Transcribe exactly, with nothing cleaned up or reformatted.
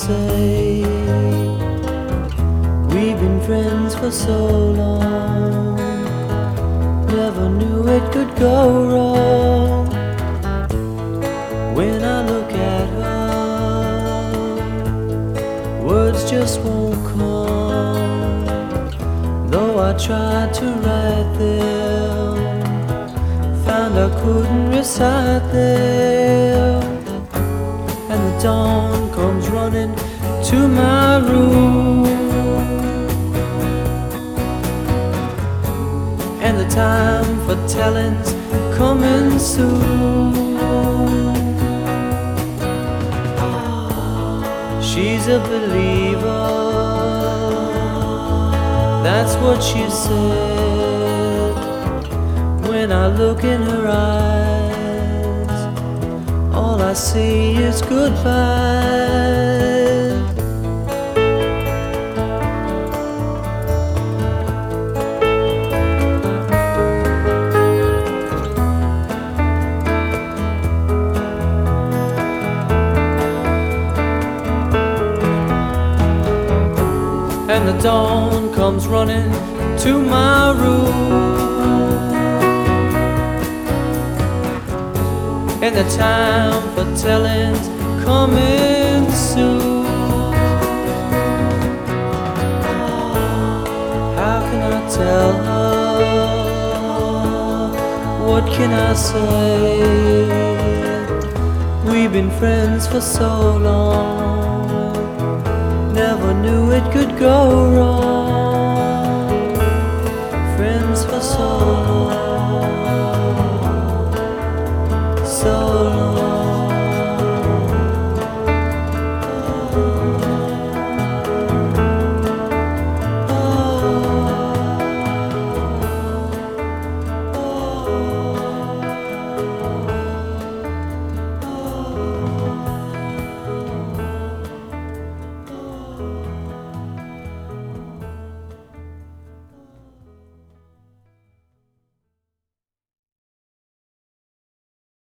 say. We've been friends for so long, never knew it could go wrong. When I look at her, words just won't come. Though I tried to write them, found I couldn't recite them. And the dawn comes running to my room, and the time for telling's coming soon. She's a believer, that's what she said. When I look in her eyes, all I see is goodbye. And the dawn comes running to my room, and the time for telling's coming soon. How can I tell her? What can I say? We've been friends for so long, never knew it could go wrong. Friends for so long, so